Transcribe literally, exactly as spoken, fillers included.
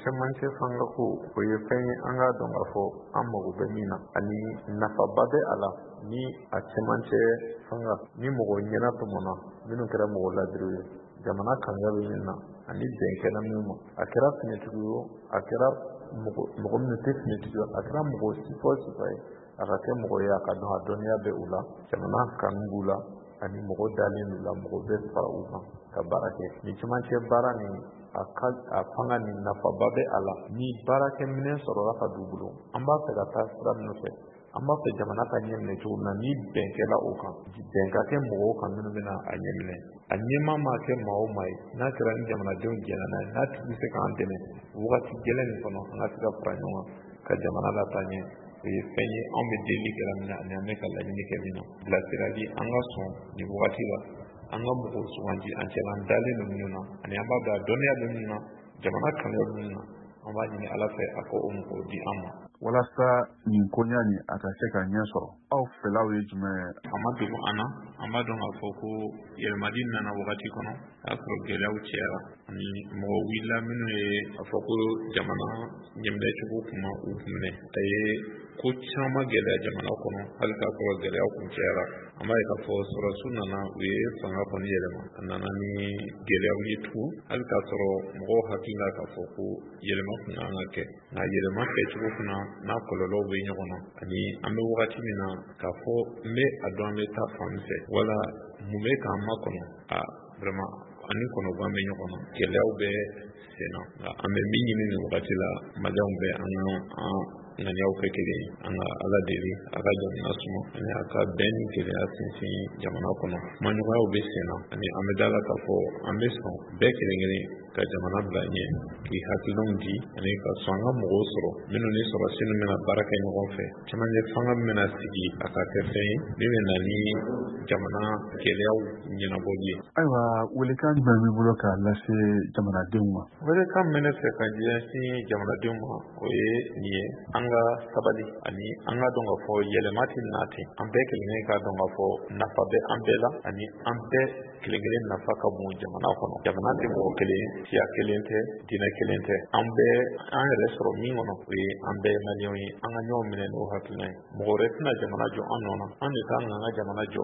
cɛmancɛ fanga ko o ye fɛn ye an k'a dɔn k'a fɔ an mago bɛ min na ani nafaba bɛ a la ni a cɛmancɛ fanga ni mɔgɔ ɲɛna tɔmɔna minnu kɛra mɔgɔ ladiriw ye jamana kanga bɛ min na ani bɛn kɛra min ma a kɛra finɛtigi ye a kɛra mɔgɔ minnu tɛ finɛtigi ye a kɛra mɔgɔ sifa o sifa ye a ka kɛ mɔgɔ ye a ka dɔn a dɔnniya bɛ u la jamana kanu b'u la ani mɔgɔ dalen d'u la mɔgɔ bɛ fara u kan ka baara kɛ ni cɛmancɛ baara ni a ka a fanga ni nafaba bɛ a la ni baarakɛminɛn sɔrɔla ka d'u bolo an b'a fɛ ka taa sira min fɛ an b'a fɛ jamana ka ɲɛ minɛ cogo min na ni bɛn kɛla o kan bɛn ka kɛ mɔgɔw kan minnu bɛna a ɲɛ minɛ a ɲɛmaa ma kɛ maa o maa ye n'a kɛra ni jamanadenw jɛna n'a ye n'a tigi bɛ se k'an dɛmɛ wagati gɛlɛn nin kɔnɔ an ka se ka fara ɲɔgɔn kan ka jamana lataa ɲɛ o ye fɛn ye anw bɛ deli kɛra min na ani an bɛ ka laɲini kɛ min na bilasirali an ka sɔn nin wagati la an ka mɔgɔw suganti an cɛla an dalen don minnu na ani an b'a dɔn a dɔnniya bɛ minnu na jamana kanu bɛ minnu na an b'a ɲini ala fɛ a ko o mɔgɔw di an ma walasa nin koɲa nin a ka se ka ɲɛ sɔrɔ aw fɛlaw ye jumɛn a ma dogo an na an b'a dɔn k'a fɔ ko yɛlɛmali nana wagati kɔnɔ a y'a sɔrɔ gɛlɛyaw cɛra ani mɔgɔ wulila minnu ye a fɔ ko jamana ɲɛminɛcogo kuma u kun minɛ a ye ko caman gɛlɛya jamana kɔnɔ hali k'a sɔrɔ gɛlɛyaw kun cɛra an b'a ye k'a fɔ sɔrɔsiw nana u ye fanga kɔni yɛlɛma a nana ni gɛlɛyaw ye tugun hali k'a sɔrɔ mɔgɔw hakili la k'a fɔ ko yɛlɛma kun kan ka kɛ nka yɛlɛma kɛcogo fana n'a kɔlɔlɔw bɛ ɲɔgɔn na ani an bɛ wagati min na k'a fɔ n bɛ a dɔn an bɛ taa fan fɛ wala mun bɛ k'an makɔnɔ a vraiment ani kɔnɔgan bɛ ɲɔgɔn na gɛlɛyaw bɛ sen na nka an bɛ min ɲini nin wagati la maliyɛnw bɛ an ka ŋaniyaw kɛ kelen ye an ka ala deli a ka jamana suma ani a ka bɛn ni gɛlɛya sinsin jamana kɔnɔ kumaɲɔgɔnyaw bɛ sen na ani an bɛ dala k'a fɔ an bɛ sɔn bɛɛ kelen kelen ka jamana bila ɲɛ k'i hakilinaw di ani ka sɔn an ka mɔgɔw sɔrɔ minnu ni sɔrɔsi min bɛna baara kɛ ɲɔgɔn fɛ cɛmancɛ fanga min bɛna sigi a ka kɛ fɛn ye min bɛ na ni jamana gɛlɛyaw ɲɛnabɔli ye. Ayiwa welekan jumɛn b'i bolo k'a lase jamanadenw ma? Welekan min bɛ ne fɛ ka ɲɛsin jamanadenw ma o ye nin ye an ka sabali ani an ka dɔn k'a fɔ yɛlɛma tɛ na ten an bɛɛ kelen kelen k'a dɔn k'a fɔ nafa bɛ an bɛɛ la ani an bɛɛ kelen kelen nafa ka bon jamana kɔnɔ jamana tɛ mɔgɔ kelen siya kelen tɛ diinɛ kelen tɛ an bɛɛ an yɛrɛ sɔrɔ min kɔnɔ o ye an bɛɛ maliyɛnw ye an ka ɲɔgɔn minɛ n'o hakilina ye mɔgɔ wɛrɛ tɛna jamana jɔ an nɔ na an de kan ka an ka jamana jɔ